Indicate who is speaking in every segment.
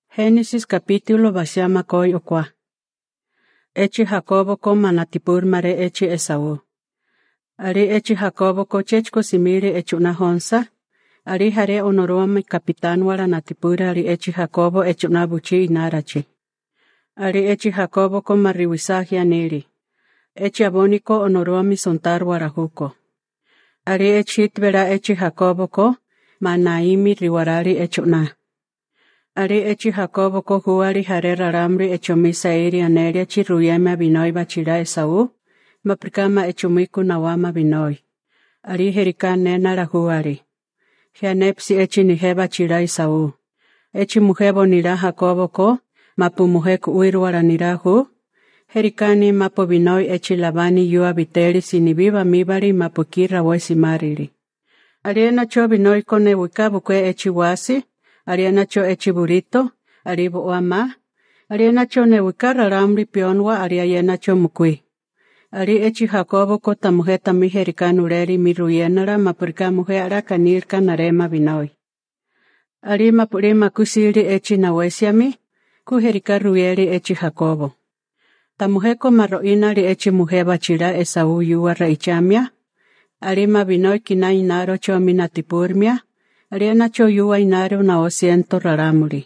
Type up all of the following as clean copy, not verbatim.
Speaker 1: Génesis capítulo vasiama koi okwa. Echi Jacobo ko manatipur mare echi Esaú. Ari echi Jacobo ko chechko simiri echuna honsa. Ari hare onoruami kapitán wala natipura ari echi Jacobo echuna buchi inarachi. Ari echi Jacobo ko mariwisagia niri. Echi aboniko onoruami sontar warahuko. Ari echi itvera echi Jacobo ko manaimi riwarari echuna. Ari echi Jacobo ko huari harera ramri echomisa iri aneria chiruyema binoi bachira Esaú, maprikama echomiku nawama binoi. Ari herika nena la huari. Hianepsi echi nije bachira Esaú. Echi mujebo nira Jacobo ko, mapu mujeku uiruara nirahu. Herikani mapu binoi echi labani yua biteri sinibiba mibari mapu kira wesi mariri. Ariena cho binoi kone wikabu kwe echi wasi. Ariana cho echi burito, aribo oama. Ariana cho newikara ramri pionwa ariana cho mukui. Ari echi Jacobo ko tamujeta miherikanu reri miruyenara mapurika mujeara kanirka narema binoi. Ari mapurima kusiri echi nawesiami, kuherika ruyeri echi Jacobo. Tamujeko marroinari echi mujeba chira Esaú yuwa raichamia. Ari mabinoi kina inaro cho minatipurmia. Ariana cho yuwa inario na osiento raramuri.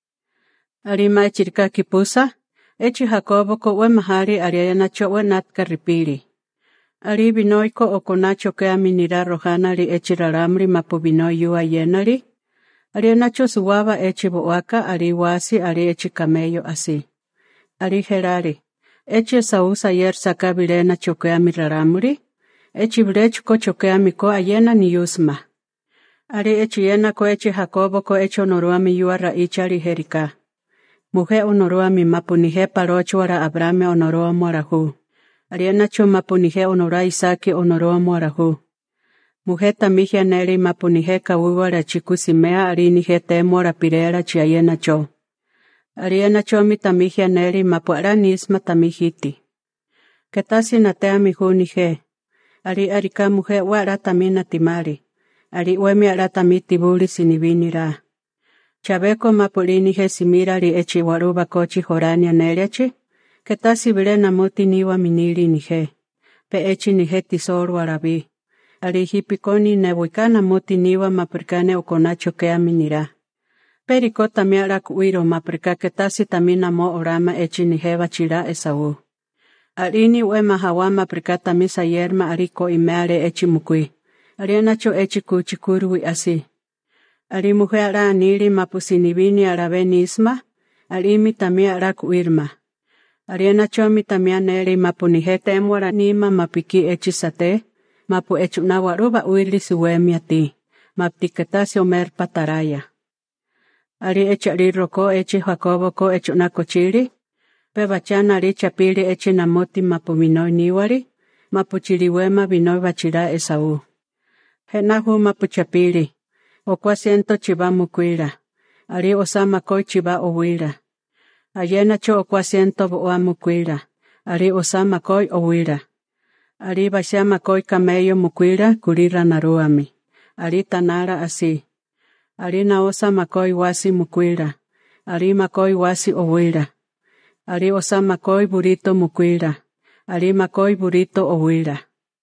Speaker 1: Arima echirika kipusa, echi Jacobo ko we mahari ariana cho we natka ripiri. Ari binoi ko okonacho ke aminira rohana ri echi raramuri mapu binoi yuwa yenari. Ariana cho suwaba echi boaka ari wasi ari echi camello asi. Ari herari. Echi Esaú sayer saka birena choke amiraramuri. Echi brechu ko choke amiko ayena ni yusma. Ari echi yena ko echi Jacobo ko echi onoruami yua raichari herika. Mujer onoruami mapunije parocho ara Abrame onoruamo arahu. Ariana cho mapunije onora Isaki onoruamo arahu. Mujer tamija neri mapunije kawuara chikusimea arinije temo rapirera chiayena cho. Ariana cho mi tamija neri mapuara nisma tamijiti. Ketasi natea mijunije. Ari arika mujer wara tamina timari. Ari wemi aratami tibuli sinibinira. Chabeko mapulini hesimira ri echi waruba kochi horania nerechi. Ketasi vile namuti niwa miniri nije. Pe echi nije tisoru arabi. Ari hipikoni nebuikana muti niwa maprikane okonacho kea minira. Periko tamiara kuiro maprika ketasi tamina mo orama echi nije bachira Esaú. Arini we mahawa maprika tamisa yerma ariko imeare echi mukui. Ariana cho echi kuchikurui asi. Ari mujer ara aniri mapusinibini arabe nisma. Ari mi tamia ara kuirma. Ariana cho mi tamia neri mapunijete emuara nima mapiki echi sate. Mapu echu nawaruba uili suwemi ati. Maptiketasi omer pataraya. Ari echi ari roko echi Jacobo ko echu nakochiri. Pebachana ari chapiri echi namoti mapuminoi niwari. Mapuchiriwema binoi bachira Esaú. Henahu mapuchapiri. Okwa siento chiba mukwira. Ari osama koi chiba owira. Ayena cho okwa siento boa mukwira. Ari osama koi owira. Ari bashama koi camello mukwira kurira naruami. Ari tanara asi. Ari na osama koi wasi mukwira. Ari makoi wasi owira. Ari osama koi burito mukwira. Ari makoi burito owira.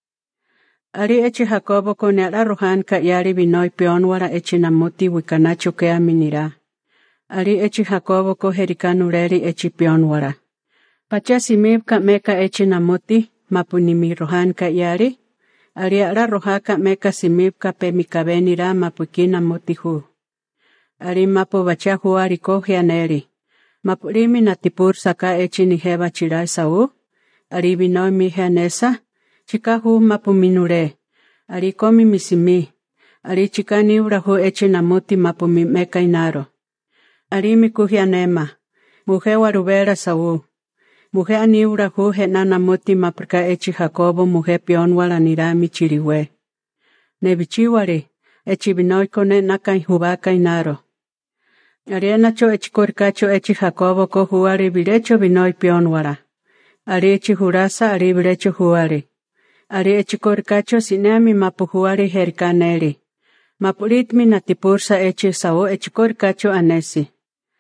Speaker 1: Ari echi Jacobo ko neara rohan ka yari binoi pionwara echi namuti wikanacho ke aminira. Ari echi Jacobo ko herikanu reri echi pionwara. Pacha simib ka meka echi namuti mapunimi rohan ka yari. Ari ara roha ka meka simib ka pemikabenira mapuki namuti hu. Ari mapu bacha huari ko hianeri. Mapurimi natipur saka echi nijeba chira Esaú. Ari binoi mi hianesa. Chikahu mapuminure. Ari komi misimi. Ari chikani urahu echi namuti mapumi meka inaro. Ari mikuhianema. Mujer warubera Esaú. Mujer ani urahu hena namuti maprika echi Jacobo mujer pionwala nirami chiriwe. Nebichiwari. Echi binoi kone naka hubaka inaro. Ariana cho echi korkacho echi Jacobo ko huari birecho binoi pionwala. Ari echi hurasa ari birecho huari. Ari echi korkacho sinemi mapuhuari herkaneri. Mapuritmi natipursa echi Esaú echi korkacho anesi.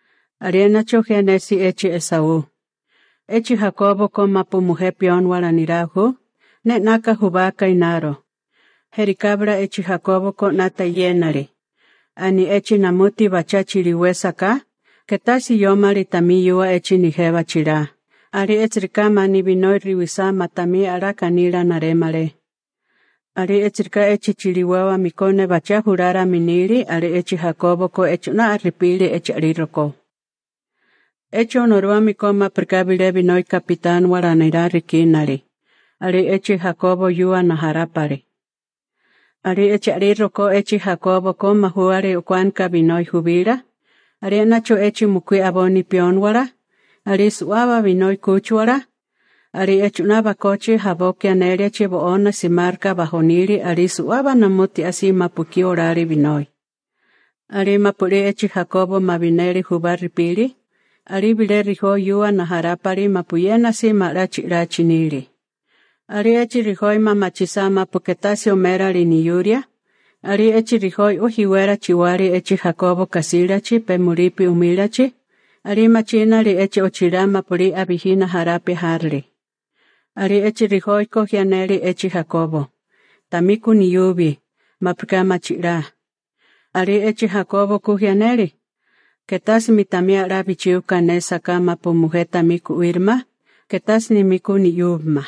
Speaker 1: Ariena chogenesi echi Esaú. Echi Jacobo con mapu mujer pion waranirahu, ne naka hubaka inaro. Hericabra echi Jacobo con nata yenari. Ani echi namuti bachachiriwesaka, ketasi yomari tamiyua echi nijeba chira. Ari etrikama ni binoi riwisa matami arakanira naremare. Ari etrika echi chiriwawa mikone bachahurara miniri, ari echi Jacobo ko echuna arripili echi ariroko. Echi onorua mikoma perkabile binoi kapitan waranira rikinari. Ari echi Jacobo yua naharapari. Ari echi ariroko echi Jacobo ko mahuare ukwanka binoi hubira. Ari enacho echi mukui aboni pionwara. Ari suava binoi kuchwara. Ari echuna bakochi haboki aneria chibo ona simarka bajoniri. Ari suava namuti asi mapuki orari binoi. Ari mapuri echi Jacobo mabineri hubari pili. Ari bileri ho yua naharapari mapuyena si marachi niri. Ari echi rihoi mamachisama puketasi omera riniyuria. Ari echi rihoi uhiwera chiwari echi Jacobo kasirachi pemuripi umirachi. Ari machina ri echi ochirama puri abihina harapi harli. Ari echi rihoi kohianeri echi Jacobo. Tamiku niyubi, mapka machira. Ari echi Jacobo kuhianeri. Ketas mitamia rabichiu kanesa kama po mujer tamiku irma. Ketas ni miku niyubma.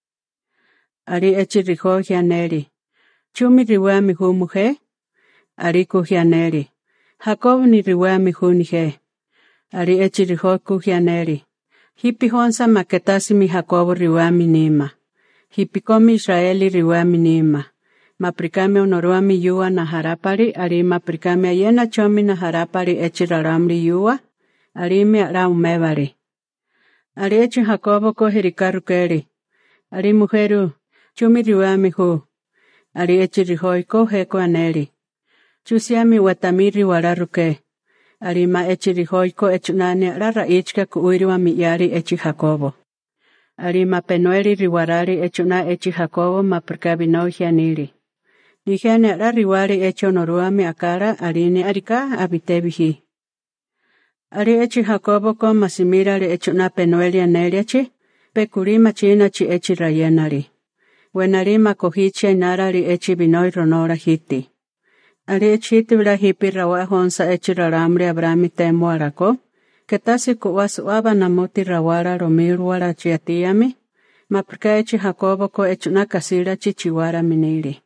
Speaker 1: Ari echi rihoi hianeri. Chumi riwea mihu mujer. Ari kuhianeri. Jacobo ni riwea mihu nije. Ari echi rihoi kuhianeri. Hipi honsa maketasi mi Jacobo riwea minima. Hipi komi Israeli riwea minima. Maprikame onorua mi yua na harapari. Ari maprikame ayena chomi na harapari echi raramri yua. Ari mi ara umebari. Ari echi Jacobo ko herikarukeri. Ari mujeru. Chumi riwea mihu. Ari echi rihoi ko heko aneri. Chusiami watamiri wararuke. Ari ma echi rihoi ko echunani rara ichka kuiriwa miyari echi Jacobo. Ari ma penueri riwarari echuna echi Jacobo ma perkabinoi hianiri. Nijene rariwari echi onoruami akara arini arika abitebihi. Ari echi Jacobo ko masimirari echuna penueli aneriachi. Pekuri machina chi echi rayenari. Wenari ma kohiche narari echi binoi ronora hiti. Ari echi tibra hipi rawa honsa echi raramri abrami temo arako. Ketasi kuwasuaba namuti rawara romiruara chiatiami. Maprika echi Jacobo ko echuna kasira chichiwara miniri.